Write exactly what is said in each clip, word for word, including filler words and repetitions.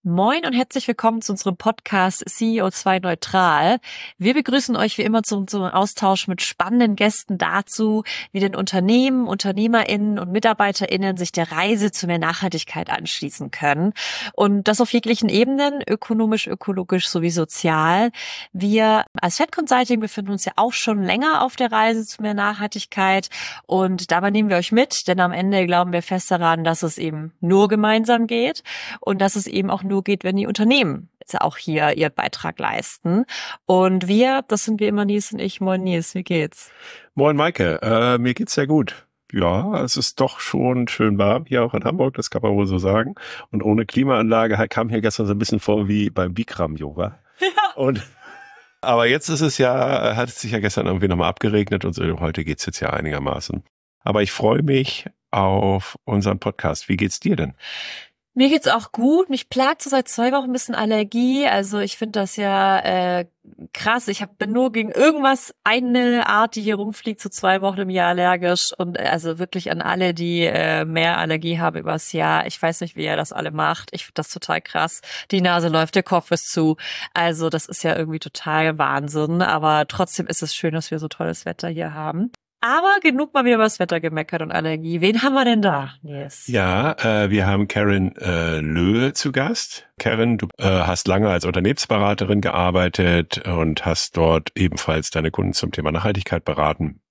Moin und herzlich willkommen zu unserem Podcast C E O zwei Neutral. Wir begrüßen euch wie immer zu unserem Austausch mit spannenden Gästen dazu, wie denn Unternehmen, UnternehmerInnen und MitarbeiterInnen sich der Reise zu mehr Nachhaltigkeit anschließen können. Und das auf jeglichen Ebenen, ökonomisch, ökologisch sowie sozial. Wir als Fed Consulting befinden uns ja auch schon länger auf der Reise zu mehr Nachhaltigkeit und dabei nehmen wir euch mit, denn am Ende glauben wir fest daran, dass es eben nur gemeinsam geht und dass es eben auch nur geht, wenn die Unternehmen jetzt auch hier ihren Beitrag leisten. Und wir, das sind wie immer Nils und ich. Moin Nils, wie geht's? Moin Maike, äh, mir geht's sehr gut. Ja, es ist doch schon schön warm hier auch in Hamburg, das kann man wohl so sagen. Und ohne Klimaanlage kam hier gestern so ein bisschen vor wie beim Bikram-Yoga. Ja. Und aber jetzt ist es ja, hat es sich ja gestern irgendwie nochmal abgeregnet und so, heute geht's jetzt ja einigermaßen. Aber ich freue mich auf unseren Podcast. Wie geht's dir denn? Mir geht's auch gut. Mich plagt so seit zwei Wochen ein bisschen Allergie. Also ich finde das ja äh, krass. Ich hab, bin nur gegen irgendwas, eine Art, die hier rumfliegt, so zwei Wochen im Jahr allergisch. Und also wirklich an alle, die äh, mehr Allergie haben übers Jahr. Ich weiß nicht, wie ihr das alle macht. Ich finde das total krass. Die Nase läuft, der Kopf ist zu. Also das ist ja irgendwie total Wahnsinn. Aber trotzdem ist es schön, dass wir so tolles Wetter hier haben. Aber genug mal wieder über das Wetter gemeckert und Allergie. Wen haben wir denn da? Yes. Ja, äh, wir haben Karen äh, Löhe zu Gast. Karen, du äh, hast lange als Unternehmensberaterin gearbeitet und hast dort ebenfalls deine Kunden zum Thema Nachhaltigkeit beraten.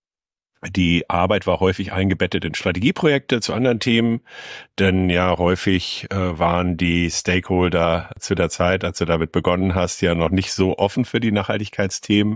Die Arbeit war häufig eingebettet in Strategieprojekte zu anderen Themen, denn ja häufig äh, waren die Stakeholder zu der Zeit, als du damit begonnen hast, ja noch nicht so offen für die Nachhaltigkeitsthemen.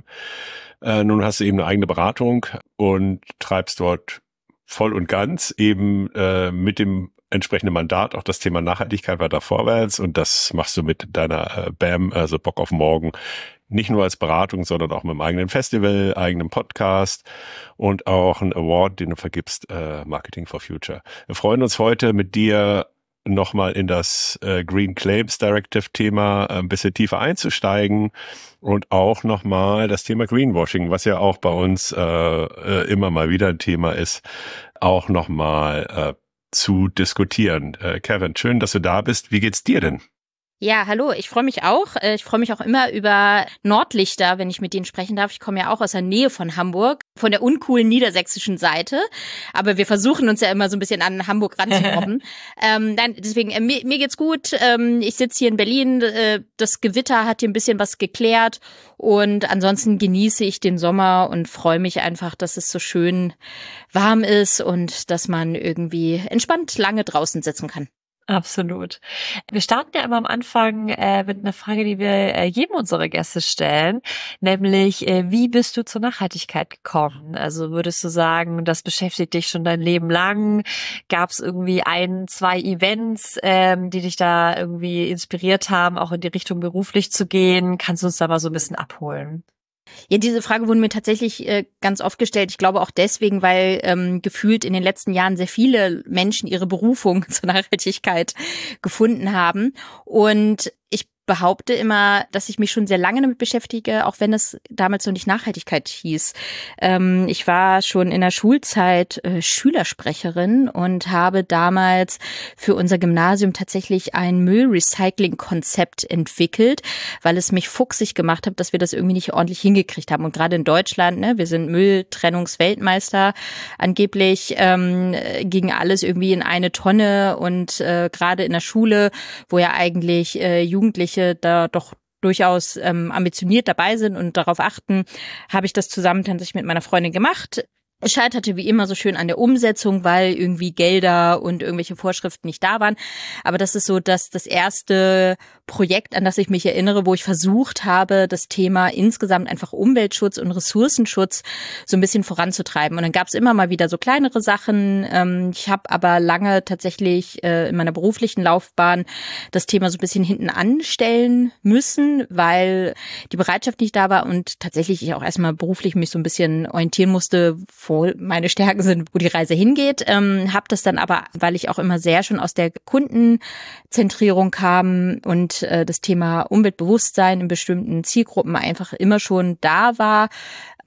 Äh, nun hast du eben eine eigene Beratung und treibst dort voll und ganz eben äh, mit dem entsprechenden Mandat auch das Thema Nachhaltigkeit weiter vorwärts und das machst du mit deiner äh, B A M, also Bock auf Morgen, nicht nur als Beratung, sondern auch mit einem eigenen Festival, eigenem Podcast und auch einen Award, den du vergibst, äh, Marketing for Future. Wir freuen uns heute mit dir nochmal in das äh, Green Claims Directive Thema äh, ein bisschen tiefer einzusteigen und auch nochmal das Thema Greenwashing, was ja auch bei uns äh, äh, immer mal wieder ein Thema ist, auch nochmal äh, zu diskutieren. Äh, Karen, schön, dass du da bist. Wie geht's dir denn? Ja, hallo, ich freue mich auch. Ich freue mich auch immer über Nordlichter, wenn ich mit denen sprechen darf. Ich komme ja auch aus der Nähe von Hamburg, von der uncoolen niedersächsischen Seite. Aber wir versuchen uns ja immer so ein bisschen an Hamburg ranzurobben. ähm, nein, deswegen, äh, mir, mir geht's gut. Ähm, ich sitze hier in Berlin. Äh, das Gewitter hat hier ein bisschen was geklärt. Und ansonsten genieße ich den Sommer und freue mich einfach, dass es so schön warm ist und dass man irgendwie entspannt lange draußen sitzen kann. Absolut. Wir starten ja immer am Anfang äh, mit einer Frage, die wir äh, jedem unserer Gäste stellen, nämlich äh, wie bist du zur Nachhaltigkeit gekommen? Also würdest du sagen, das beschäftigt dich schon dein Leben lang? Gab es irgendwie ein, zwei Events, ähm, die dich da irgendwie inspiriert haben, auch in die Richtung beruflich zu gehen? Kannst du uns da mal so ein bisschen abholen? Ja, diese Frage wurde mir tatsächlich äh, ganz oft gestellt. Ich glaube auch deswegen, weil ähm, gefühlt in den letzten Jahren sehr viele Menschen ihre Berufung zur Nachhaltigkeit gefunden haben. Und ich behaupte immer, dass ich mich schon sehr lange damit beschäftige, auch wenn es damals noch nicht Nachhaltigkeit hieß. Ähm, ich war schon in der Schulzeit äh, Schülersprecherin und habe damals für unser Gymnasium tatsächlich ein Müllrecycling-Konzept entwickelt, weil es mich fuchsig gemacht hat, dass wir das irgendwie nicht ordentlich hingekriegt haben. Und gerade in Deutschland, ne, wir sind Mülltrennungsweltmeister, angeblich ähm, ging alles irgendwie in eine Tonne und äh, gerade in der Schule, wo ja eigentlich äh, Jugendliche da doch durchaus ähm, ambitioniert dabei sind und darauf achten, habe ich das zusammen tatsächlich mit meiner Freundin gemacht. Es scheiterte wie immer so schön an der Umsetzung, weil irgendwie Gelder und irgendwelche Vorschriften nicht da waren. Aber das ist so das, das erste Projekt, an das ich mich erinnere, wo ich versucht habe, das Thema insgesamt einfach Umweltschutz und Ressourcenschutz so ein bisschen voranzutreiben. Und dann gab es immer mal wieder so kleinere Sachen. Ich habe aber lange tatsächlich in meiner beruflichen Laufbahn das Thema so ein bisschen hinten anstellen müssen, weil die Bereitschaft nicht da war und tatsächlich ich auch erstmal beruflich mich so ein bisschen orientieren musste, wo meine Stärken sind, wo die Reise hingeht. Ähm, habe das dann aber, weil ich auch immer sehr schon aus der Kundenzentrierung kam und äh, das Thema Umweltbewusstsein in bestimmten Zielgruppen einfach immer schon da war,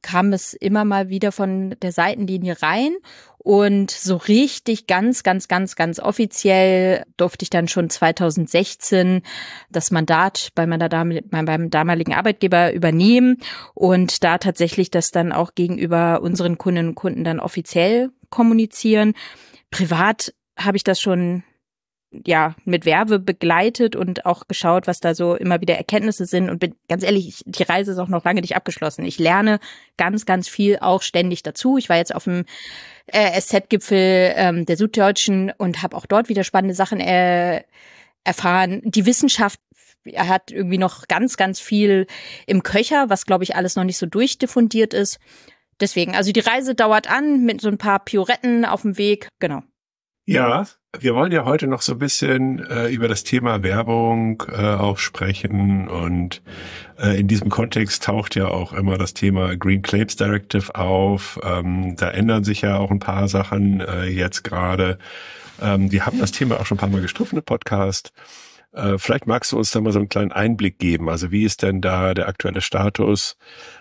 kam es immer mal wieder von der Seitenlinie rein. Und so richtig ganz, ganz, ganz, ganz offiziell durfte ich dann schon zweitausendsechzehn das Mandat bei meiner Dam- beim damaligen Arbeitgeber übernehmen und da tatsächlich das dann auch gegenüber unseren Kundinnen und Kunden dann offiziell kommunizieren. Privat habe ich das schon ja mit Werbe begleitet und auch geschaut, was da so immer wieder Erkenntnisse sind und bin ganz ehrlich, ich, die Reise ist auch noch lange nicht abgeschlossen. Ich lerne ganz, ganz viel auch ständig dazu. Ich war jetzt auf dem äh, S Z-Gipfel ähm, der Süddeutschen und habe auch dort wieder spannende Sachen äh, erfahren. Die Wissenschaft hat irgendwie noch ganz, ganz viel im Köcher, was glaube ich alles noch nicht so durchdiffundiert ist. Deswegen, also die Reise dauert an mit so ein paar Pioretten auf dem Weg, genau. Ja, wir wollen ja heute noch so ein bisschen äh, über das Thema Werbung äh, auch sprechen und äh, in diesem Kontext taucht ja auch immer das Thema Green Claims Directive auf. Ähm, da ändern sich ja auch ein paar Sachen äh, jetzt gerade. Ähm, wir haben das Thema auch schon ein paar Mal gestriffen im Podcast. Äh, vielleicht magst du uns da mal so einen kleinen Einblick geben. Also wie ist denn da der aktuelle Status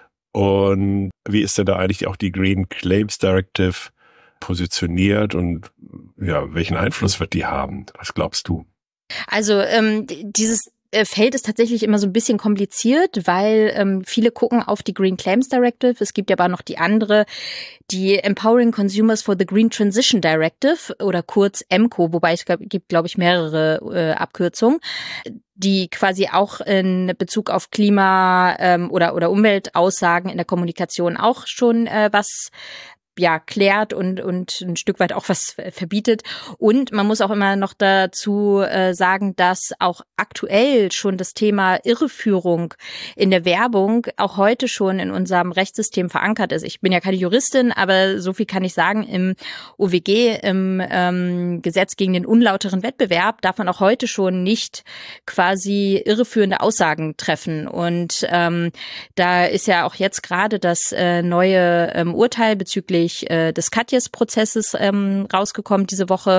und wie ist denn da eigentlich auch die Green Claims Directive positioniert und ja, welchen Einfluss wird die haben? Was glaubst du? Also ähm, dieses Feld ist tatsächlich immer so ein bisschen kompliziert, weil ähm, viele gucken auf die Green Claims Directive. Es gibt aber noch die andere, die Empowering Consumers for the Green Transition Directive oder kurz E M C O, wobei es gibt, glaube ich, mehrere äh, Abkürzungen, die quasi auch in Bezug auf Klima ähm, oder oder Umweltaussagen in der Kommunikation auch schon äh, was ja, klärt und und ein Stück weit auch was verbietet. Und man muss auch immer noch dazu äh, sagen, dass auch aktuell schon das Thema Irreführung in der Werbung auch heute schon in unserem Rechtssystem verankert ist. Ich bin ja keine Juristin, aber so viel kann ich sagen, im O W G, im ähm, Gesetz gegen den unlauteren Wettbewerb, darf man auch heute schon nicht quasi irreführende Aussagen treffen. Und ähm, da ist ja auch jetzt gerade das äh, neue ähm, Urteil bezüglich des Katjes-Prozesses ähm, rausgekommen diese Woche.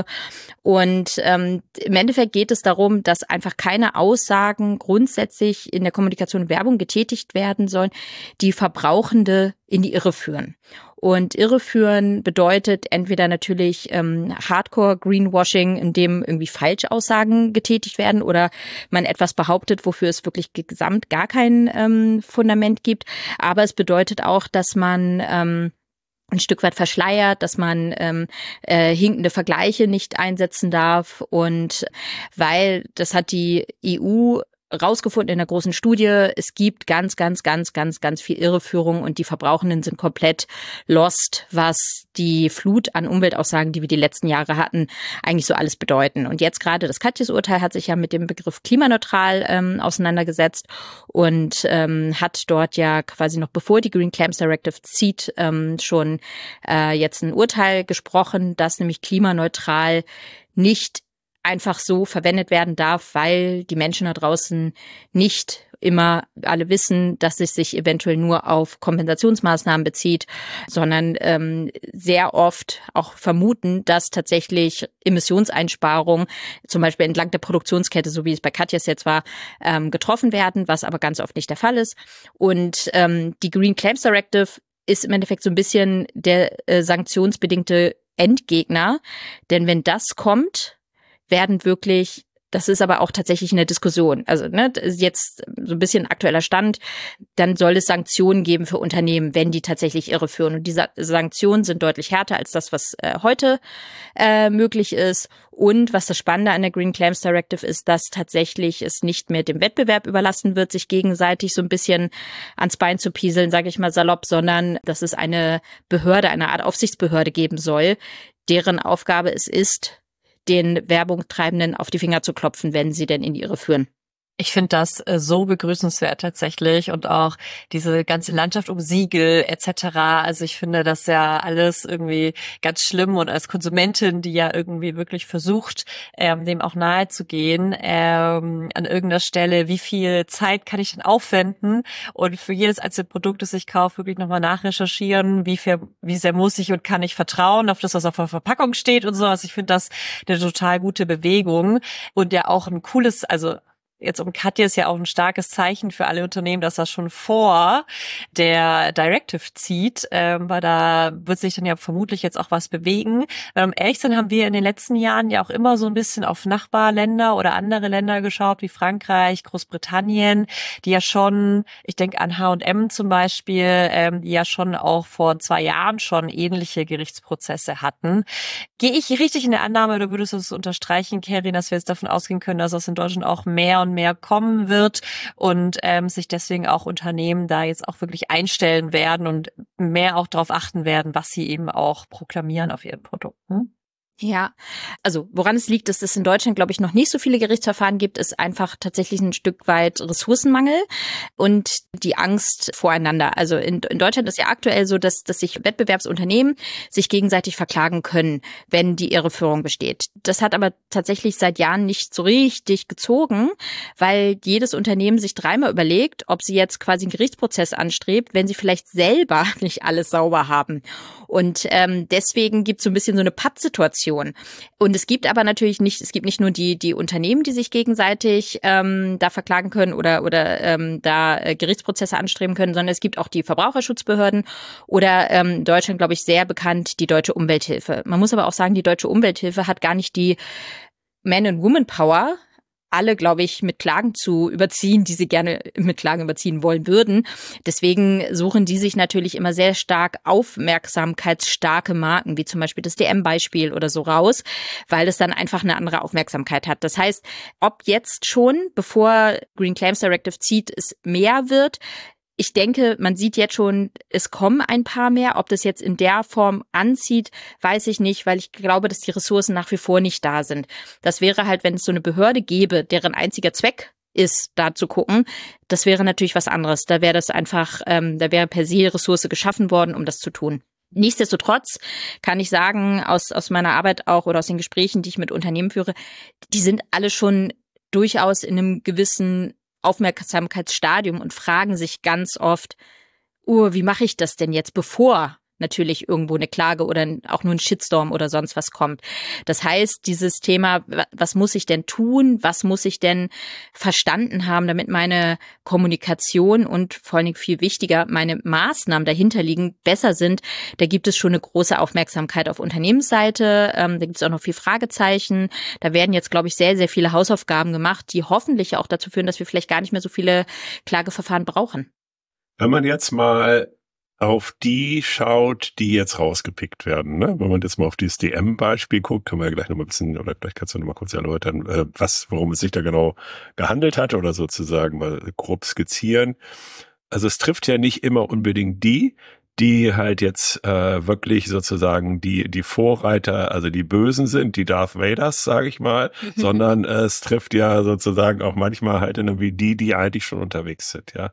Und ähm, im Endeffekt geht es darum, dass einfach keine Aussagen grundsätzlich in der Kommunikation und Werbung getätigt werden sollen, die Verbrauchende in die Irre führen. Und Irreführen bedeutet entweder natürlich ähm, Hardcore-Greenwashing, in dem irgendwie Falschaussagen getätigt werden oder man etwas behauptet, wofür es wirklich gesamt gar kein ähm, Fundament gibt. Aber es bedeutet auch, dass man ähm, ein Stück weit verschleiert, dass man ähm, äh, hinkende Vergleiche nicht einsetzen darf. Und weil, das hat die E U rausgefunden in einer großen Studie, es gibt ganz, ganz, ganz, ganz, ganz viel Irreführung und die Verbrauchenden sind komplett lost, was die Flut an Umweltaussagen, die wir die letzten Jahre hatten, eigentlich so alles bedeuten. Und jetzt gerade das Katjes-Urteil hat sich ja mit dem Begriff klimaneutral ähm, auseinandergesetzt und ähm, hat dort ja quasi noch bevor die Green Claims Directive zieht, ähm, schon äh, jetzt ein Urteil gesprochen, dass nämlich klimaneutral nicht einfach so verwendet werden darf, weil die Menschen da draußen nicht immer alle wissen, dass es sich eventuell nur auf Kompensationsmaßnahmen bezieht, sondern ähm, sehr oft auch vermuten, dass tatsächlich Emissionseinsparungen, zum Beispiel entlang der Produktionskette, so wie es bei Katjes jetzt war, ähm, getroffen werden, was aber ganz oft nicht der Fall ist. Und ähm, die Green Claims Directive ist im Endeffekt so ein bisschen der äh, sanktionsbedingte Endgegner, denn wenn das kommt, werden wirklich, das ist aber auch tatsächlich eine Diskussion, also ne, das ist jetzt so ein bisschen aktueller Stand, dann soll es Sanktionen geben für Unternehmen, wenn die tatsächlich irreführen. Und diese Sanktionen sind deutlich härter als das, was äh, heute äh, möglich ist. Und was das Spannende an der Green Claims Directive ist, dass tatsächlich es nicht mehr dem Wettbewerb überlassen wird, sich gegenseitig so ein bisschen ans Bein zu pieseln, sage ich mal salopp, sondern dass es eine Behörde, eine Art Aufsichtsbehörde geben soll, deren Aufgabe es ist, den Werbungtreibenden auf die Finger zu klopfen, wenn sie denn in die Irre führen. Ich finde das äh, so begrüßenswert tatsächlich und auch diese ganze Landschaft um Siegel et cetera. Also ich finde das ja alles irgendwie ganz schlimm und als Konsumentin, die ja irgendwie wirklich versucht, ähm, dem auch nahe zu gehen, ähm, an irgendeiner Stelle, wie viel Zeit kann ich denn aufwenden und für jedes einzelne Produkt, das ich kaufe, wirklich nochmal nachrecherchieren, wie viel, wie sehr muss ich und kann ich vertrauen auf das, was auf der Verpackung steht und so. Also ich finde das eine total gute Bewegung und ja auch ein cooles, also jetzt um Katja ist ja auch ein starkes Zeichen für alle Unternehmen, dass das schon vor der Directive zieht, ähm, weil da wird sich dann ja vermutlich jetzt auch was bewegen. Weil um ehrlich zu sein, haben wir in den letzten Jahren ja auch immer so ein bisschen auf Nachbarländer oder andere Länder geschaut, wie Frankreich, Großbritannien, die ja schon, ich denke an H und M zum Beispiel, ähm, die ja schon auch vor zwei Jahren schon ähnliche Gerichtsprozesse hatten. Gehe ich richtig in der Annahme, oder würdest du es unterstreichen, Kerin, dass wir jetzt davon ausgehen können, dass das in Deutschland auch mehr und mehr kommen wird und ähm, sich deswegen auch Unternehmen da jetzt auch wirklich einstellen werden und mehr auch darauf achten werden, was sie eben auch proklamieren auf ihren Produkten? Ja, also woran es liegt, dass es in Deutschland, glaube ich, noch nicht so viele Gerichtsverfahren gibt, ist einfach tatsächlich ein Stück weit Ressourcenmangel und die Angst voreinander. Also in, in Deutschland ist ja aktuell so, dass, dass sich Wettbewerbsunternehmen sich gegenseitig verklagen können, wenn die Irreführung besteht. Das hat aber tatsächlich seit Jahren nicht so richtig gezogen, weil jedes Unternehmen sich dreimal überlegt, ob sie jetzt quasi einen Gerichtsprozess anstrebt, wenn sie vielleicht selber nicht alles sauber haben. Und ähm, deswegen gibt es so ein bisschen so eine Pattsituation. Und es gibt aber natürlich nicht, es gibt nicht nur die die Unternehmen, die sich gegenseitig ähm, da verklagen können oder oder ähm, da äh, Gerichtsprozesse anstreben können, sondern es gibt auch die Verbraucherschutzbehörden oder ähm, in Deutschland, glaube ich, sehr bekannt die Deutsche Umwelthilfe. Man muss aber auch sagen, die Deutsche Umwelthilfe hat gar nicht die Man- und Woman-Power, alle, glaube ich, mit Klagen zu überziehen, die sie gerne mit Klagen überziehen wollen würden. Deswegen suchen die sich natürlich immer sehr stark aufmerksamkeitsstarke Marken, wie zum Beispiel das D M-Beispiel oder so raus, weil das dann einfach eine andere Aufmerksamkeit hat. Das heißt, ob jetzt schon, bevor Green Claims Directive zieht, es mehr wird, ich denke, man sieht jetzt schon, es kommen ein paar mehr. Ob das jetzt in der Form anzieht, weiß ich nicht, weil ich glaube, dass die Ressourcen nach wie vor nicht da sind. Das wäre halt, wenn es so eine Behörde gäbe, deren einziger Zweck ist, da zu gucken, das wäre natürlich was anderes. Da wäre das einfach, ähm, da wäre per se Ressource geschaffen worden, um das zu tun. Nichtsdestotrotz kann ich sagen, aus, aus meiner Arbeit auch oder aus den Gesprächen, die ich mit Unternehmen führe, die sind alle schon durchaus in einem gewissen Aufmerksamkeitsstadium und fragen sich ganz oft, oh, wie mache ich das denn jetzt, bevor natürlich irgendwo eine Klage oder auch nur ein Shitstorm oder sonst was kommt. Das heißt, dieses Thema, was muss ich denn tun, was muss ich denn verstanden haben, damit meine Kommunikation und vor allen Dingen viel wichtiger, meine Maßnahmen dahinter liegen, besser sind, da gibt es schon eine große Aufmerksamkeit auf Unternehmensseite, ähm, da gibt es auch noch viel Fragezeichen, da werden jetzt, glaube ich, sehr, sehr viele Hausaufgaben gemacht, die hoffentlich auch dazu führen, dass wir vielleicht gar nicht mehr so viele Klageverfahren brauchen. Wenn man jetzt mal auf die schaut, die jetzt rausgepickt werden, ne? Wenn man jetzt mal auf dieses D M-Beispiel guckt, können wir ja gleich noch mal ein bisschen, oder vielleicht kannst du noch mal kurz erläutern, äh, was, worum es sich da genau gehandelt hat oder sozusagen mal grob skizzieren. Also es trifft ja nicht immer unbedingt die, die halt jetzt äh, wirklich sozusagen die die Vorreiter, also die Bösen sind, die Darth Vaders, sage ich mal, sondern äh, es trifft ja sozusagen auch manchmal halt irgendwie die, die eigentlich schon unterwegs sind, ja.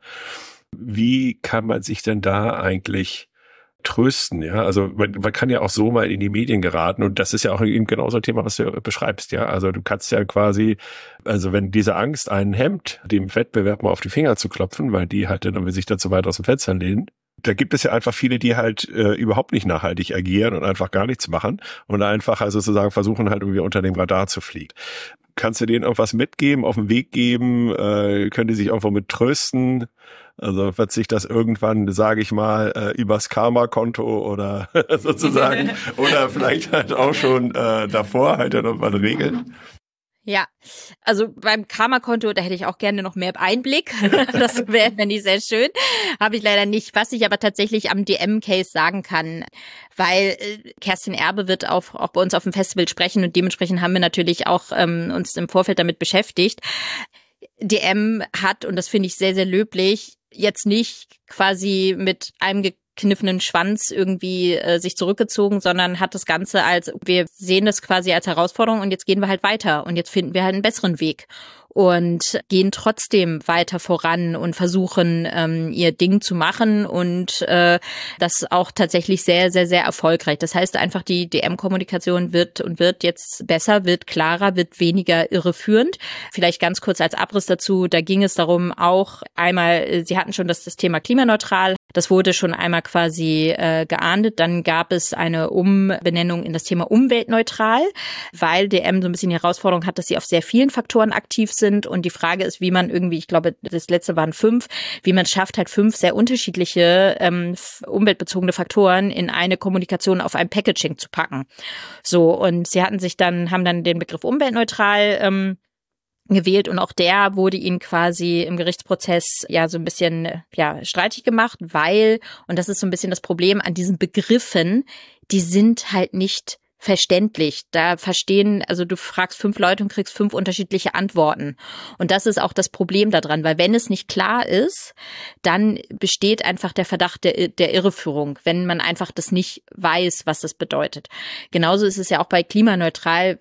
Wie kann man sich denn da eigentlich trösten, ja? Also man, man kann ja auch so mal in die Medien geraten und das ist ja auch eben genau so ein Thema, was du beschreibst, ja? Also du kannst ja quasi, also wenn diese Angst einen hemmt, dem Wettbewerb mal auf die Finger zu klopfen, weil die halt dann irgendwie sich dazu weit aus dem Fenster lehnen, da gibt es ja einfach viele, die halt äh, überhaupt nicht nachhaltig agieren und einfach gar nichts machen und einfach also sozusagen versuchen halt irgendwie unter dem Radar zu fliegen. Kannst du denen irgendwas mitgeben, auf den Weg geben? Äh, können die sich irgendwo mit trösten? Also wird sich das irgendwann, sage ich mal, äh, übers Karma-Konto oder sozusagen oder vielleicht halt auch schon äh, davor halt dann irgendwann regeln? Ja, also beim Karma-Konto, da hätte ich auch gerne noch mehr Einblick. Das wäre, fände ich sehr schön. Habe ich leider nicht. Was ich aber tatsächlich am D M-Case sagen kann, weil äh, Kerstin Erbe wird auch, auch bei uns auf dem Festival sprechen und dementsprechend haben wir natürlich auch ähm, uns im Vorfeld damit beschäftigt. D M hat, und das finde ich sehr, sehr löblich, jetzt nicht quasi mit einem gekniffenen Schwanz irgendwie äh, sich zurückgezogen, sondern hat das Ganze als, wir sehen das quasi als Herausforderung und jetzt gehen wir halt weiter und jetzt finden wir halt einen besseren Weg und gehen trotzdem weiter voran und versuchen, ähm, ihr Ding zu machen und äh, das auch tatsächlich sehr, sehr, sehr erfolgreich. Das heißt einfach, die D M-Kommunikation wird und wird jetzt besser, wird klarer, wird weniger irreführend. Vielleicht ganz kurz als Abriss dazu, da ging es darum auch einmal, Sie hatten schon das, das Thema klimaneutral, das wurde schon einmal quasi äh, geahndet, dann gab es eine Umbenennung in das Thema umweltneutral, weil D M so ein bisschen die Herausforderung hat, dass sie auf sehr vielen Faktoren aktiv sind. sind. Und die Frage ist, wie man irgendwie, ich glaube, das letzte waren fünf, wie man es schafft, halt fünf sehr unterschiedliche ähm, umweltbezogene Faktoren in eine Kommunikation auf ein Packaging zu packen. So, und sie hatten sich dann, haben dann den Begriff umweltneutral ähm, gewählt und auch der wurde ihnen quasi im Gerichtsprozess ja so ein bisschen ja streitig gemacht, weil, und das ist so ein bisschen das Problem an diesen Begriffen, die sind halt nicht verständlich. Da verstehen, also du fragst fünf Leute und kriegst fünf unterschiedliche Antworten. Und das ist auch das Problem daran, weil wenn es nicht klar ist, dann besteht einfach der Verdacht der, der Irreführung, wenn man einfach das nicht weiß, was das bedeutet. Genauso ist es ja auch bei klimaneutral.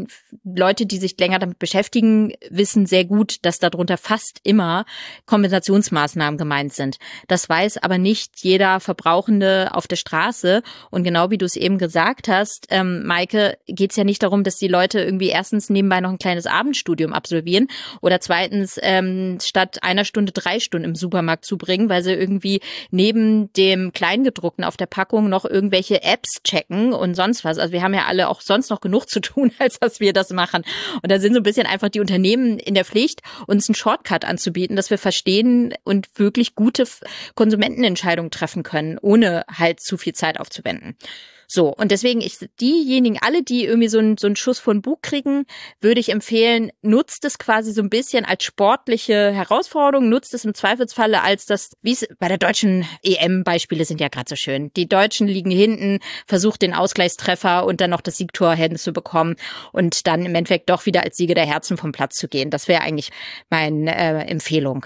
Leute, die sich länger damit beschäftigen, wissen sehr gut, dass darunter fast immer Kompensationsmaßnahmen gemeint sind. Das weiß aber nicht jeder Verbrauchende auf der Straße. Und genau wie du es eben gesagt hast, ähm, Maike, geht es ja nicht darum, dass die Leute irgendwie erstens nebenbei noch ein kleines Abendstudium absolvieren oder zweitens ähm, statt einer Stunde drei Stunden im Supermarkt zubringen, weil sie irgendwie neben dem Kleingedruckten auf der Packung noch irgendwelche Apps checken und sonst was. Also wir haben ja alle auch sonst noch genug zu tun, als dass wir das machen. Und da sind so ein bisschen einfach die Unternehmen in der Pflicht, uns einen Shortcut anzubieten, dass wir verstehen und wirklich gute Konsumentenentscheidungen treffen können, ohne halt zu viel Zeit aufzuwenden. So, und deswegen, ich, diejenigen, alle, die irgendwie so einen, so einen Schuss von Bug kriegen, würde ich empfehlen, nutzt es quasi so ein bisschen als sportliche Herausforderung, nutzt es im Zweifelsfalle als das, wie es bei der deutschen E M-Beispiele sind ja gerade so schön. Die Deutschen liegen hinten, versucht den Ausgleichstreffer und dann noch das Siegtor hinzubekommen und dann im Endeffekt doch wieder als Sieger der Herzen vom Platz zu gehen. Das wäre eigentlich meine äh, Empfehlung.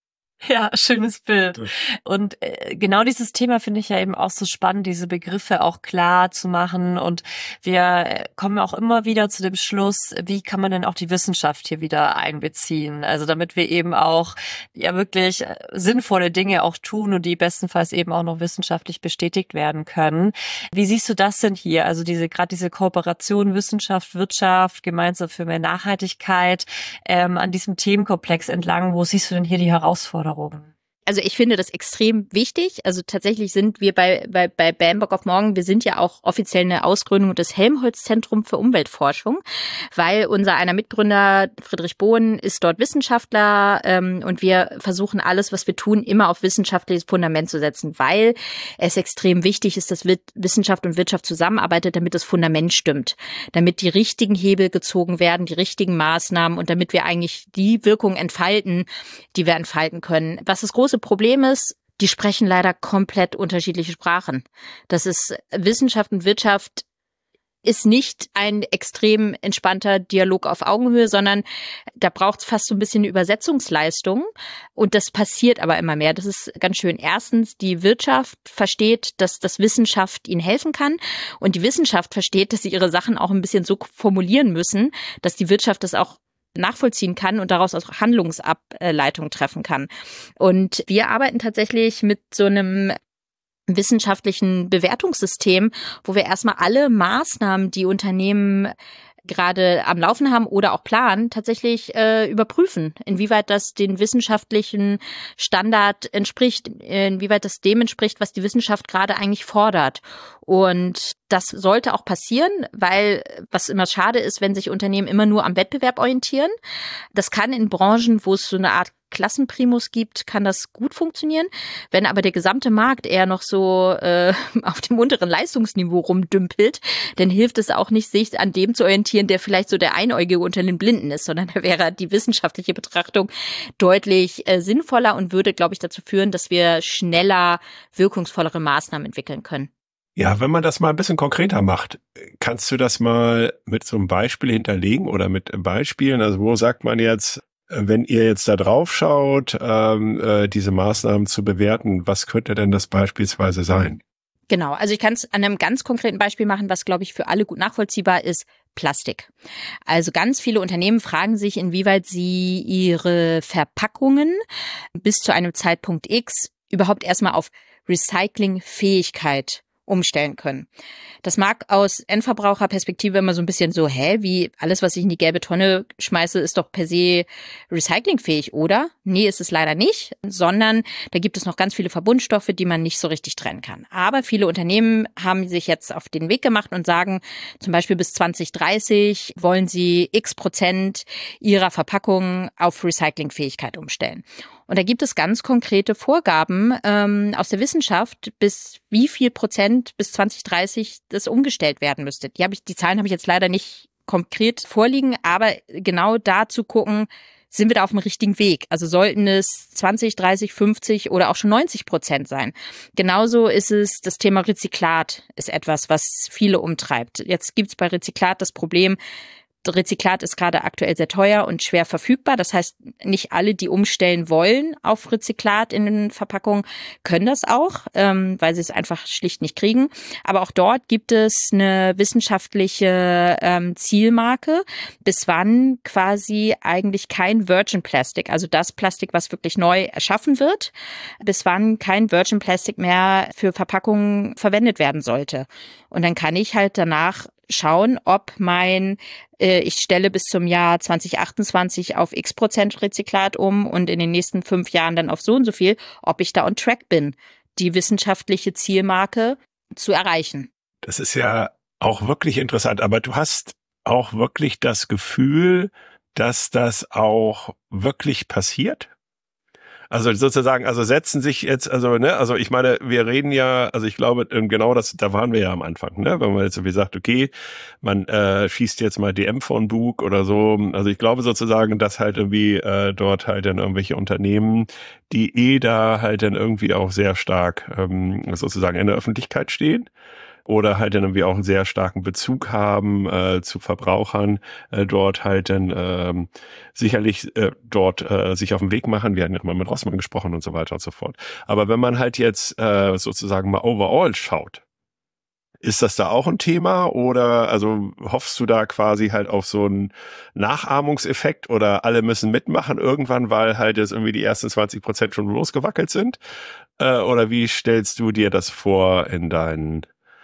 Ja, schönes Bild. Und äh, genau dieses Thema finde ich ja eben auch so spannend, diese Begriffe auch klar zu machen. Und wir kommen auch immer wieder zu dem Schluss, wie kann man denn auch die Wissenschaft hier wieder einbeziehen? Also damit wir eben auch ja wirklich sinnvolle Dinge auch tun und die bestenfalls eben auch noch wissenschaftlich bestätigt werden können. Wie siehst du das denn hier? Also diese gerade diese Kooperation Wissenschaft, Wirtschaft, gemeinsam für mehr Nachhaltigkeit ähm, an diesem Themenkomplex entlang. Wo siehst du denn hier die Herausforderungen? Also ich finde das extrem wichtig. Also tatsächlich sind wir bei bei bei Bamberg of Morgen, wir sind ja auch offiziell eine Ausgründung des Helmholtz-Zentrum für Umweltforschung, weil unser einer Mitgründer, Friedrich Bohn, ist dort Wissenschaftler ähm, und wir versuchen alles, was wir tun, immer auf wissenschaftliches Fundament zu setzen, weil es extrem wichtig ist, dass Wissenschaft und Wirtschaft zusammenarbeitet, damit das Fundament stimmt, damit die richtigen Hebel gezogen werden, die richtigen Maßnahmen und damit wir eigentlich die Wirkung entfalten, die wir entfalten können. Was das große Problem ist, die sprechen leider komplett unterschiedliche Sprachen. Das ist Wissenschaft und Wirtschaft ist nicht ein extrem entspannter Dialog auf Augenhöhe, sondern da braucht es fast so ein bisschen eine Übersetzungsleistung. Und das passiert aber immer mehr. Das ist ganz schön. Erstens, die Wirtschaft versteht, dass das Wissenschaft ihnen helfen kann. Und die Wissenschaft versteht, dass sie ihre Sachen auch ein bisschen so formulieren müssen, dass die Wirtschaft das auch nachvollziehen kann und daraus auch Handlungsableitung treffen kann. Und wir arbeiten tatsächlich mit so einem wissenschaftlichen Bewertungssystem, wo wir erstmal alle Maßnahmen, die Unternehmen gerade am Laufen haben oder auch planen, tatsächlich äh, überprüfen, inwieweit das den wissenschaftlichen Standard entspricht, inwieweit das dem entspricht, was die Wissenschaft gerade eigentlich fordert. Und das sollte auch passieren, weil was immer schade ist, wenn sich Unternehmen immer nur am Wettbewerb orientieren. Das kann in Branchen, wo es so eine Art Klassenprimus gibt, kann das gut funktionieren. Wenn aber der gesamte Markt eher noch so äh, auf dem unteren Leistungsniveau rumdümpelt, dann hilft es auch nicht, sich an dem zu orientieren, der vielleicht so der Einäugige unter den Blinden ist, sondern da wäre die wissenschaftliche Betrachtung deutlich äh, sinnvoller und würde, glaube ich, dazu führen, dass wir schneller wirkungsvollere Maßnahmen entwickeln können. Ja, wenn man das mal ein bisschen konkreter macht, kannst du das mal mit so einem Beispiel hinterlegen oder mit Beispielen? Also wo sagt man jetzt, wenn ihr jetzt da drauf schaut, ähm, äh, diese Maßnahmen zu bewerten, was könnte denn das beispielsweise sein? Genau, also ich kann es an einem ganz konkreten Beispiel machen, was, glaube ich, für alle gut nachvollziehbar ist, Plastik. Also ganz viele Unternehmen fragen sich, inwieweit sie ihre Verpackungen bis zu einem Zeitpunkt X überhaupt erstmal auf Recyclingfähigkeit umstellen können. Das mag aus Endverbraucherperspektive immer so ein bisschen so, hä, wie alles, was ich in die gelbe Tonne schmeiße, ist doch per se recyclingfähig, oder? Nee, ist es leider nicht, sondern da gibt es noch ganz viele Verbundstoffe, die man nicht so richtig trennen kann. Aber viele Unternehmen haben sich jetzt auf den Weg gemacht und sagen, zum Beispiel bis zwanzig dreißig wollen sie x Prozent ihrer Verpackungen auf Recyclingfähigkeit umstellen. Und da gibt es ganz konkrete Vorgaben ähm, aus der Wissenschaft, bis wie viel Prozent bis zwanzig dreißig das umgestellt werden müsste. Die, hab ich, die Zahlen habe ich jetzt leider nicht konkret vorliegen, aber genau da zu gucken, sind wir da auf dem richtigen Weg? Also sollten es zwanzig, dreißig, fünfzig oder auch schon neunzig Prozent sein? Genauso ist es, das Thema Rezyklat ist etwas, was viele umtreibt. Jetzt gibt es bei Rezyklat das Problem, Rezyklat ist gerade aktuell sehr teuer und schwer verfügbar. Das heißt, nicht alle, die umstellen wollen auf Rezyklat in den Verpackungen, können das auch, ähm, weil sie es einfach schlicht nicht kriegen. Aber auch dort gibt es eine wissenschaftliche ähm, Zielmarke, bis wann quasi eigentlich kein Virgin Plastic, also das Plastik, was wirklich neu erschaffen wird, bis wann kein Virgin Plastic mehr für Verpackungen verwendet werden sollte. Und dann kann ich halt danach schauen, ob mein, äh, ich stelle bis zum Jahr zwanzig achtundzwanzig auf x Prozent Rezyklat um und in den nächsten fünf Jahren dann auf so und so viel, ob ich da on track bin, die wissenschaftliche Zielmarke zu erreichen. Das ist ja auch wirklich interessant, aber du hast auch wirklich das Gefühl, dass das auch wirklich passiert? Also sozusagen, also setzen sich jetzt, also ne, also ich meine, wir reden ja, also ich glaube, genau das, da waren wir ja am Anfang, ne, wenn man jetzt irgendwie sagt, okay, man äh, schießt jetzt mal D M von Bug oder so, also ich glaube sozusagen, dass halt irgendwie äh, dort halt dann irgendwelche Unternehmen, die eh da halt dann irgendwie auch sehr stark ähm, sozusagen in der Öffentlichkeit stehen, oder halt dann irgendwie auch einen sehr starken Bezug haben äh, zu Verbrauchern, äh, dort halt dann ähm, sicherlich äh, dort äh, sich auf den Weg machen. Wir hatten ja mal mit Rossmann gesprochen und so weiter und so fort. Aber wenn man halt jetzt äh, sozusagen mal overall schaut, ist das da auch ein Thema oder also hoffst du da quasi halt auf so einen Nachahmungseffekt oder alle müssen mitmachen irgendwann, weil halt jetzt irgendwie die ersten zwanzig Prozent schon losgewackelt sind? Äh, oder wie stellst du dir das vor in deinen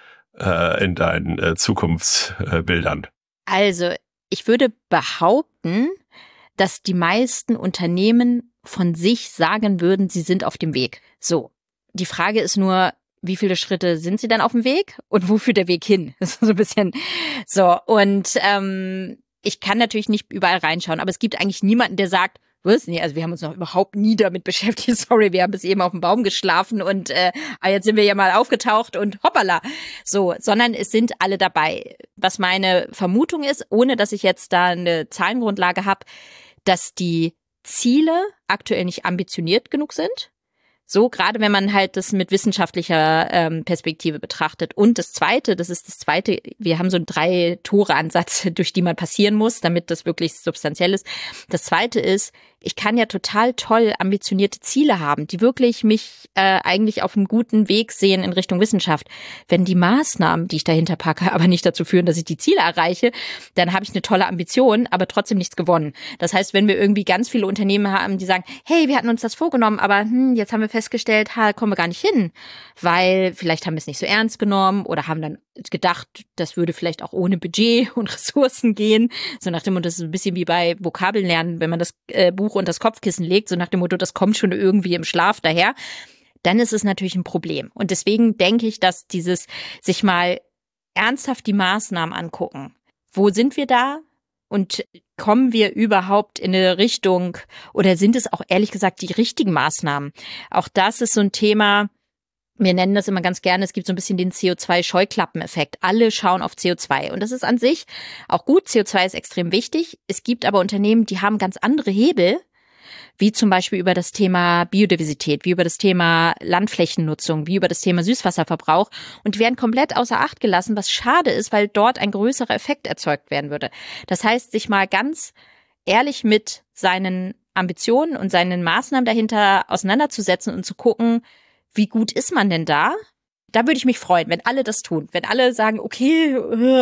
in deinen äh, Zukunftsbildern? Also, ich würde behaupten, dass die meisten Unternehmen von sich sagen würden, sie sind auf dem Weg. So, die Frage ist nur, wie viele Schritte sind sie dann auf dem Weg und wo führt der Weg hin? Das ist so ein bisschen so. Und ähm, ich kann natürlich nicht überall reinschauen, aber es gibt eigentlich niemanden, der sagt, was? Nee, also wir haben uns noch überhaupt nie damit beschäftigt. Sorry, wir haben bis eben auf dem Baum geschlafen und äh, jetzt sind wir ja mal aufgetaucht und hoppala. So, sondern es sind alle dabei. Was meine Vermutung ist, ohne dass ich jetzt da eine Zahlengrundlage habe, dass die Ziele aktuell nicht ambitioniert genug sind. So, gerade wenn man halt das mit wissenschaftlicher ähm, Perspektive betrachtet. Und das Zweite, das ist das Zweite, wir haben so einen Drei-Tore-Ansatz, durch die man passieren muss, damit das wirklich substanziell ist. Das Zweite ist, ich kann ja total toll ambitionierte Ziele haben, die wirklich mich äh, eigentlich auf einem guten Weg sehen in Richtung Wissenschaft. Wenn die Maßnahmen, die ich dahinter packe, aber nicht dazu führen, dass ich die Ziele erreiche, dann habe ich eine tolle Ambition, aber trotzdem nichts gewonnen. Das heißt, wenn wir irgendwie ganz viele Unternehmen haben, die sagen, hey, wir hatten uns das vorgenommen, aber hm, jetzt haben wir festgestellt, ha, kommen wir gar nicht hin, weil vielleicht haben wir es nicht so ernst genommen oder haben dann gedacht, das würde vielleicht auch ohne Budget und Ressourcen gehen. So nach dem Motto, das ist ein bisschen wie bei Vokabeln lernen, wenn man das äh, Buch und das Kopfkissen legt, so nach dem Motto, das kommt schon irgendwie im Schlaf daher, dann ist es natürlich ein Problem. Und deswegen denke ich, dass dieses sich mal ernsthaft die Maßnahmen angucken. Wo sind wir da? Und kommen wir überhaupt in eine Richtung oder sind es auch ehrlich gesagt die richtigen Maßnahmen? Auch das ist so ein Thema. Wir nennen das immer ganz gerne, es gibt so ein bisschen den C O zwei Scheuklappeneffekt. Alle schauen auf C O zwei und das ist an sich auch gut. C O zwei ist extrem wichtig. Es gibt aber Unternehmen, die haben ganz andere Hebel, wie zum Beispiel über das Thema Biodiversität, wie über das Thema Landflächennutzung, wie über das Thema Süßwasserverbrauch und die werden komplett außer Acht gelassen, was schade ist, weil dort ein größerer Effekt erzeugt werden würde. Das heißt, sich mal ganz ehrlich mit seinen Ambitionen und seinen Maßnahmen dahinter auseinanderzusetzen und zu gucken, wie gut ist man denn da? Da würde ich mich freuen, wenn alle das tun. Wenn alle sagen, okay,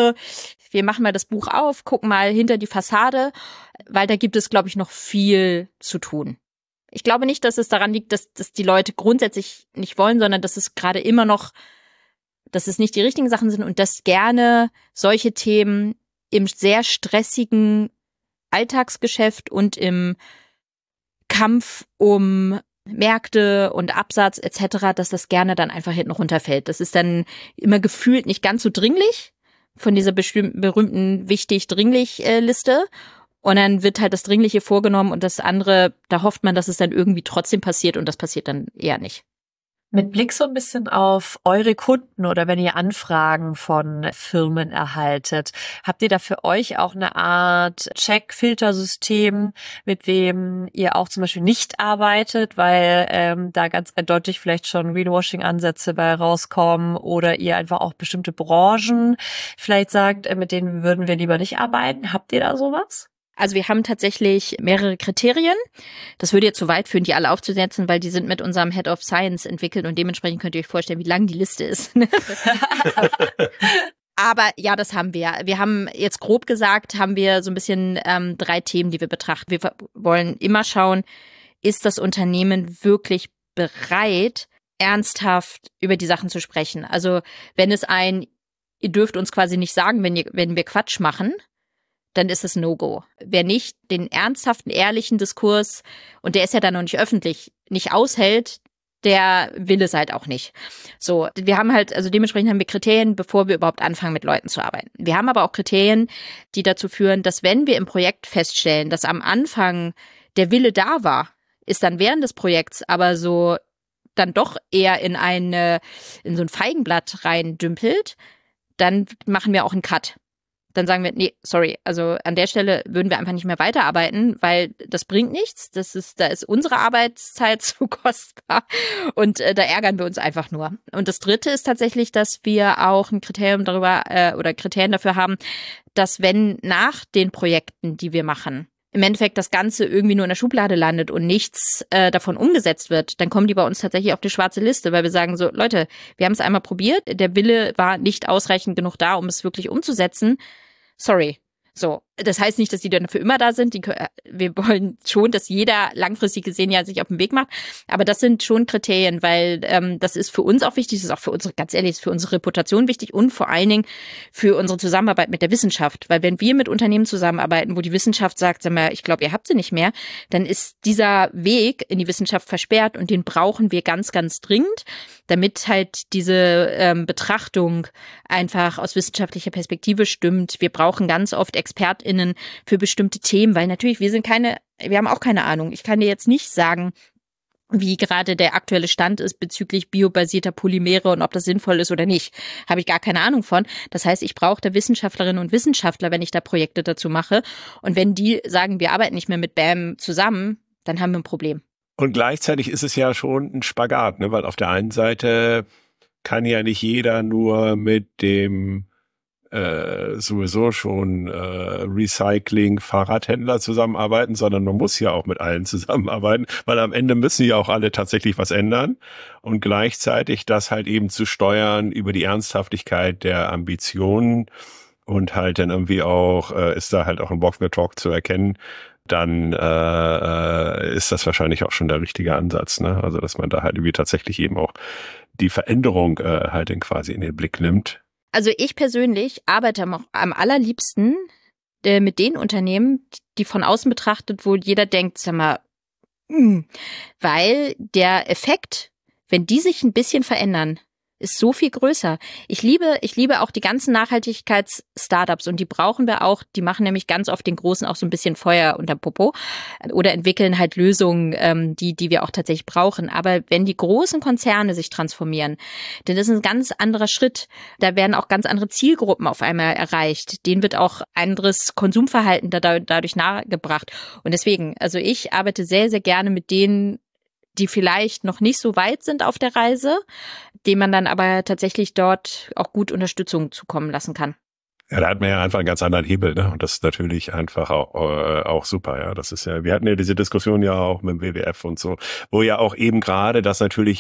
wir machen mal das Buch auf, gucken mal hinter die Fassade, weil da gibt es, glaube ich, noch viel zu tun. Ich glaube nicht, dass es daran liegt, dass, dass die Leute grundsätzlich nicht wollen, sondern dass es gerade immer noch dass es nicht die richtigen Sachen sind und dass gerne solche Themen im sehr stressigen Alltagsgeschäft und im Kampf um Märkte und Absatz et cetera, dass das gerne dann einfach hinten runterfällt. Das ist dann immer gefühlt nicht ganz so dringlich von dieser bestimmten, berühmten wichtig-dringlich-Liste. Und dann wird halt das Dringliche vorgenommen und das andere, da hofft man, dass es dann irgendwie trotzdem passiert und das passiert dann eher nicht. Mit Blick so ein bisschen auf eure Kunden oder wenn ihr Anfragen von Firmen erhaltet, habt ihr da für euch auch eine Art Check-Filtersystem, mit wem ihr auch zum Beispiel nicht arbeitet, weil ähm, da ganz eindeutig vielleicht schon Greenwashing-Ansätze bei rauskommen oder ihr einfach auch bestimmte Branchen vielleicht sagt, äh, mit denen würden wir lieber nicht arbeiten. Habt ihr da sowas? Also wir haben tatsächlich mehrere Kriterien. Das würde jetzt zu weit führen, die alle aufzusetzen, weil die sind mit unserem Head of Science entwickelt und dementsprechend könnt ihr euch vorstellen, wie lang die Liste ist. Aber ja, das haben wir. Wir haben jetzt grob gesagt, haben wir so ein bisschen ähm, drei Themen, die wir betrachten. Wir wollen immer schauen, ist das Unternehmen wirklich bereit, ernsthaft über die Sachen zu sprechen? Also wenn es ein, ihr dürft uns quasi nicht sagen, wenn, ihr, wenn wir Quatsch machen, dann ist es No-Go. Wer nicht den ernsthaften, ehrlichen Diskurs, und der ist ja dann noch nicht öffentlich, nicht aushält, der will es halt auch nicht. So, wir haben halt, also dementsprechend haben wir Kriterien, bevor wir überhaupt anfangen, mit Leuten zu arbeiten. Wir haben aber auch Kriterien, die dazu führen, dass wenn wir im Projekt feststellen, dass am Anfang der Wille da war, ist dann während des Projekts aber so dann doch eher in eine, in so ein Feigenblatt reindümpelt, dann machen wir auch einen Cut. Dann sagen wir, nee, sorry, also an der Stelle würden wir einfach nicht mehr weiterarbeiten, weil das bringt nichts. Das ist, da ist unsere Arbeitszeit zu kostbar und äh, da ärgern wir uns einfach nur. Und das Dritte ist tatsächlich, dass wir auch ein Kriterium darüber äh, oder Kriterien dafür haben, dass wenn nach den Projekten, die wir machen, im Endeffekt das Ganze irgendwie nur in der Schublade landet und nichts äh, davon umgesetzt wird, dann kommen die bei uns tatsächlich auf die schwarze Liste, weil wir sagen so, Leute, wir haben es einmal probiert, der Wille war nicht ausreichend genug da, um es wirklich umzusetzen. Sorry. So, das heißt nicht, dass die dann für immer da sind. Die, wir wollen schon, dass jeder langfristig gesehen ja sich auf den Weg macht. Aber das sind schon Kriterien, weil ähm, das ist für uns auch wichtig, das ist auch für unsere, ganz ehrlich, ist für unsere Reputation wichtig und vor allen Dingen für unsere Zusammenarbeit mit der Wissenschaft. Weil wenn wir mit Unternehmen zusammenarbeiten, wo die Wissenschaft sagt, sag mal, ich glaube, ihr habt sie nicht mehr, dann ist dieser Weg in die Wissenschaft versperrt und den brauchen wir ganz, ganz dringend, damit halt diese ähm, Betrachtung einfach aus wissenschaftlicher Perspektive stimmt. Wir brauchen ganz oft ExpertInnen für bestimmte Themen, weil natürlich, wir sind keine, wir haben auch keine Ahnung. Ich kann dir jetzt nicht sagen, wie gerade der aktuelle Stand ist bezüglich biobasierter Polymere und ob das sinnvoll ist oder nicht. Habe ich gar keine Ahnung von. Das heißt, ich brauche da Wissenschaftlerinnen und Wissenschaftler, wenn ich da Projekte dazu mache. Und wenn die sagen, wir arbeiten nicht mehr mit B A M zusammen, dann haben wir ein Problem. Und gleichzeitig ist es ja schon ein Spagat, ne? Weil auf der einen Seite kann ja nicht jeder nur mit dem äh, sowieso schon äh, Recycling-Fahrradhändler zusammenarbeiten, sondern man muss ja auch mit allen zusammenarbeiten, weil am Ende müssen ja auch alle tatsächlich was ändern und gleichzeitig das halt eben zu steuern über die Ernsthaftigkeit der Ambitionen und halt dann irgendwie auch, äh, ist da halt auch ein Walk the Talk zu erkennen, dann äh, ist das wahrscheinlich auch schon der richtige Ansatz, ne? Also dass man da halt irgendwie tatsächlich eben auch die Veränderung äh, halt dann quasi in den Blick nimmt. Also ich persönlich arbeite am, am allerliebsten äh, mit den Unternehmen, die von außen betrachtet, wo jeder denkt, sag mal, mh, weil der Effekt, wenn die sich ein bisschen verändern, ist so viel größer. Ich liebe, ich liebe auch die ganzen Nachhaltigkeits-Startups und die brauchen wir auch. Die machen nämlich ganz oft den Großen auch so ein bisschen Feuer unter Popo oder entwickeln halt Lösungen, ähm, die, die wir auch tatsächlich brauchen. Aber wenn die großen Konzerne sich transformieren, dann ist es ein ganz anderer Schritt. Da werden auch ganz andere Zielgruppen auf einmal erreicht. Denen wird auch anderes Konsumverhalten da, dadurch nahegebracht. Und deswegen, also ich arbeite sehr, sehr gerne mit denen, die vielleicht noch nicht so weit sind auf der Reise, denen man dann aber tatsächlich dort auch gut Unterstützung zukommen lassen kann. Ja, da hat man ja einfach einen ganz anderen Hebel, ne? Und das ist natürlich einfach auch, äh, auch super, ja. Das ist ja, wir hatten ja diese Diskussion ja auch mit dem W W F und so, wo ja auch eben gerade das natürlich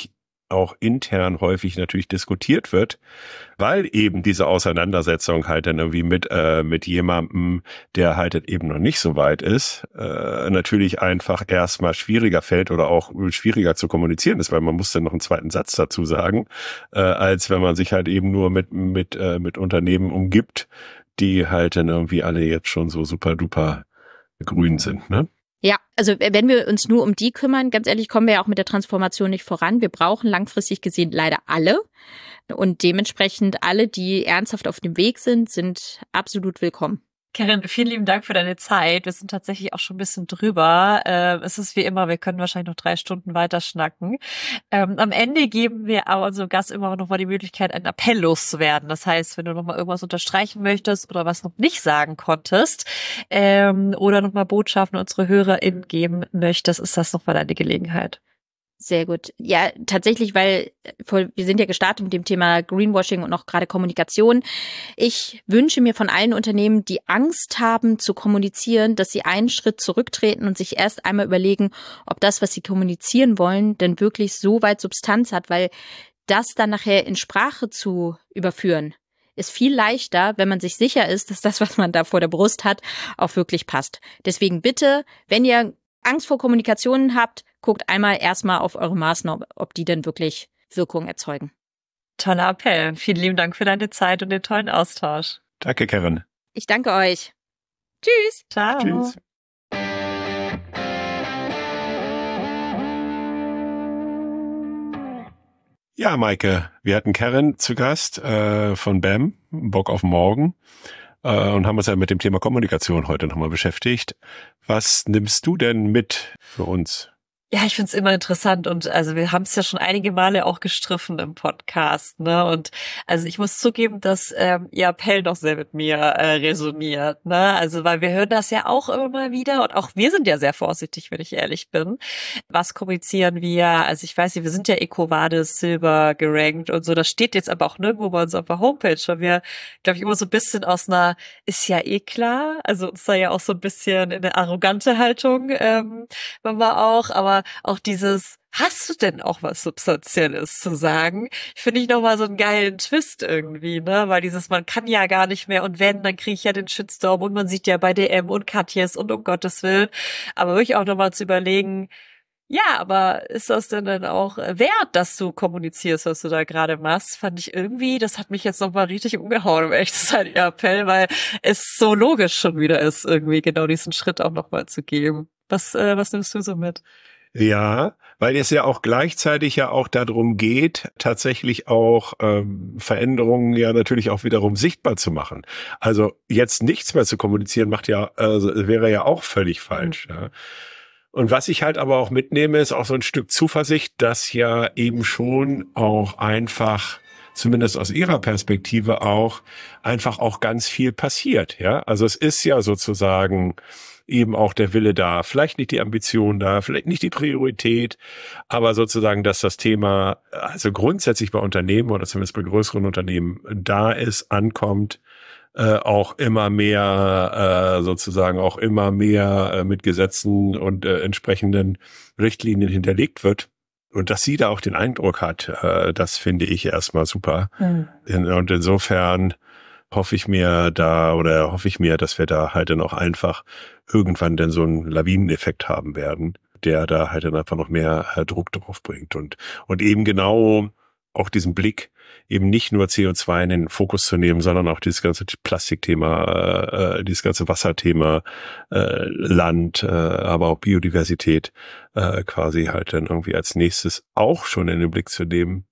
auch intern häufig natürlich diskutiert wird, weil eben diese Auseinandersetzung halt dann irgendwie mit äh, mit jemandem, der halt eben noch nicht so weit ist, äh, natürlich einfach erstmal schwieriger fällt oder auch schwieriger zu kommunizieren ist, weil man muss dann noch einen zweiten Satz dazu sagen, äh, als wenn man sich halt eben nur mit mit äh, mit Unternehmen umgibt, die halt dann irgendwie alle jetzt schon so super duper grün sind, ne? Ja, also wenn wir uns nur um die kümmern, ganz ehrlich, kommen wir ja auch mit der Transformation nicht voran. Wir brauchen langfristig gesehen leider alle. Und dementsprechend alle, die ernsthaft auf dem Weg sind, sind absolut willkommen. Karin, vielen lieben Dank für deine Zeit. Wir sind tatsächlich auch schon ein bisschen drüber. Äh, es ist wie immer, wir können wahrscheinlich noch drei Stunden weiter schnacken. Ähm, am Ende geben wir aber unserem Gast immer noch mal die Möglichkeit, einen Appell loszuwerden. Das heißt, wenn du noch mal irgendwas unterstreichen möchtest oder was noch nicht sagen konntest ähm, oder noch mal Botschaften an unsere HörerInnen geben möchtest, ist das noch mal deine Gelegenheit. Sehr gut. Ja, tatsächlich, weil wir sind ja gestartet mit dem Thema Greenwashing und auch gerade Kommunikation. Ich wünsche mir von allen Unternehmen, die Angst haben zu kommunizieren, dass sie einen Schritt zurücktreten und sich erst einmal überlegen, ob das, was sie kommunizieren wollen, denn wirklich so weit Substanz hat, weil das dann nachher in Sprache zu überführen, ist viel leichter, wenn man sich sicher ist, dass das, was man da vor der Brust hat, auch wirklich passt. Deswegen bitte, wenn ihr Angst vor Kommunikationen habt, guckt einmal erstmal auf eure Maßnahmen, ob die denn wirklich Wirkung erzeugen. Toller Appell. Vielen lieben Dank für deine Zeit und den tollen Austausch. Danke, Karin. Ich danke euch. Tschüss. Ciao. Tschüss. Ja, Maike, wir hatten Karin zu Gast äh, von B A M, Bock auf morgen, äh, und haben uns ja mit dem Thema Kommunikation heute nochmal beschäftigt. Was nimmst du denn mit für uns? Ja, ich find's immer interessant und also wir haben es ja schon einige Male auch gestriffen im Podcast, ne? Und also ich muss zugeben, dass ähm, Ihr Appell noch sehr mit mir äh, resoniert, ne? Also weil wir hören das ja auch immer mal wieder und auch wir sind ja sehr vorsichtig, wenn ich ehrlich bin. Was kommunizieren wir? Also ich weiß nicht, wir sind ja EcoVadis Silber gerankt und so. Das steht jetzt aber auch nirgendwo bei uns auf der Homepage, weil wir, glaube ich, immer so ein bisschen aus einer ist ja eh klar, also uns da ja auch so ein bisschen in eine arrogante Haltung ähm, war auch, aber auch dieses, hast du denn auch was Substanzielles zu sagen? Finde ich nochmal so einen geilen Twist irgendwie, ne? Weil dieses, man kann ja gar nicht mehr und wenn, dann kriege ich ja den Shitstorm und man sieht ja bei D M und Katjes und um Gottes Willen. Aber wirklich auch nochmal zu überlegen, ja, aber ist das denn dann auch wert, dass du kommunizierst, was du da gerade machst? Fand ich irgendwie, das hat mich jetzt nochmal richtig umgehauen, um echt zu sein, Ihr Appell, weil es so logisch schon wieder ist, irgendwie genau diesen Schritt auch nochmal zu geben. Was, äh, was nimmst du so mit? Ja, weil es ja auch gleichzeitig ja auch darum geht, tatsächlich auch ähm, Veränderungen ja natürlich auch wiederum sichtbar zu machen. Also jetzt nichts mehr zu kommunizieren macht ja, also wäre ja auch völlig falsch. Mhm. Ja. Und was ich halt aber auch mitnehme, ist auch so ein Stück Zuversicht, dass ja eben schon auch einfach, zumindest aus Ihrer Perspektive auch, einfach auch ganz viel passiert. Ja, also es ist ja sozusagen eben auch der Wille da, vielleicht nicht die Ambition da, vielleicht nicht die Priorität, aber sozusagen, dass das Thema also grundsätzlich bei Unternehmen oder zumindest bei größeren Unternehmen da ist, ankommt, äh, auch immer mehr äh, sozusagen auch immer mehr äh, mit Gesetzen und äh, entsprechenden Richtlinien hinterlegt wird. Und dass sie da auch den Eindruck hat, äh, das finde ich erstmal super. Mhm. Und insofern hoffe ich mir da oder hoffe ich mir, dass wir da halt dann auch einfach irgendwann dann so einen Lawineneffekt haben werden, der da halt dann einfach noch mehr äh, Druck drauf bringt und und eben genau auch diesen Blick eben nicht nur C O zwei in den Fokus zu nehmen, sondern auch dieses ganze Plastikthema, äh, dieses ganze Wasserthema, äh, Land, äh, aber auch Biodiversität äh, quasi halt dann irgendwie als nächstes auch schon in den Blick zu nehmen.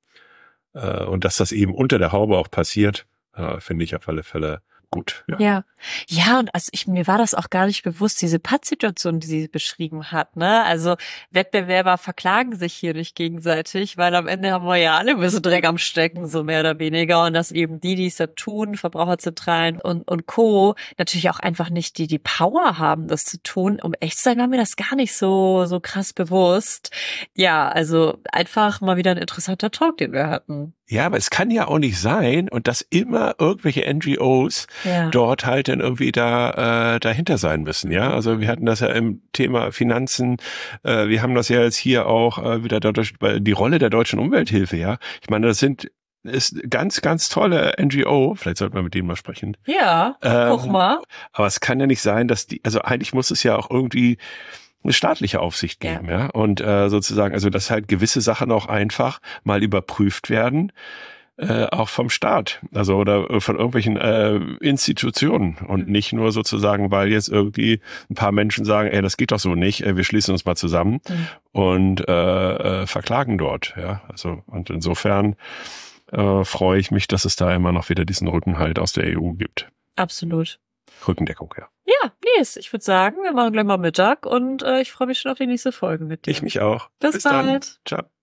Äh, und dass das eben unter der Haube auch passiert, äh, finde ich auf alle Fälle gut. Ja. ja, ja, und also ich, mir war das auch gar nicht bewusst, diese Pattsituation, die sie beschrieben hat, ne? Also Wettbewerber verklagen sich hier nicht gegenseitig, weil am Ende haben wir ja alle ein bisschen Dreck am Stecken, so mehr oder weniger, und dass eben die, die es da tun, Verbraucherzentralen und und Co. natürlich auch einfach nicht die die Power haben, das zu tun. Um echt zu sein, war mir das gar nicht so so krass bewusst. Ja, also einfach mal wieder ein interessanter Talk, den wir hatten. Ja, aber es kann ja auch nicht sein und dass immer irgendwelche N G Os Ja. dort halt dann irgendwie da äh, dahinter sein müssen, ja. Also wir hatten das ja im Thema Finanzen, äh, wir haben das ja jetzt hier auch äh, wieder dadurch, die Rolle der deutschen Umwelthilfe, ja. Ich meine, das sind ist ganz, ganz tolle N G O, vielleicht sollten wir mit denen mal sprechen. Ja, Ähm, guck mal. Aber es kann ja nicht sein, dass die, also eigentlich muss es ja auch irgendwie eine staatliche Aufsicht geben, ja, ja? Und äh, sozusagen, also dass halt gewisse Sachen auch einfach mal überprüft werden, äh, auch vom Staat, also oder von irgendwelchen äh, Institutionen und nicht nur sozusagen, weil jetzt irgendwie ein paar Menschen sagen, ey, das geht doch so nicht, äh, wir schließen uns mal zusammen mhm. und äh, äh, verklagen dort, ja, also und insofern äh, freue ich mich, dass es da immer noch wieder diesen Rückenhalt aus der E U gibt. Absolut. Rückendeckung, ja. Ja, Nils, ich würde sagen, wir machen gleich mal Mittag und äh, ich freue mich schon auf die nächste Folge mit dir. Ich mich auch. Bis, Bis bald. Dann. Ciao.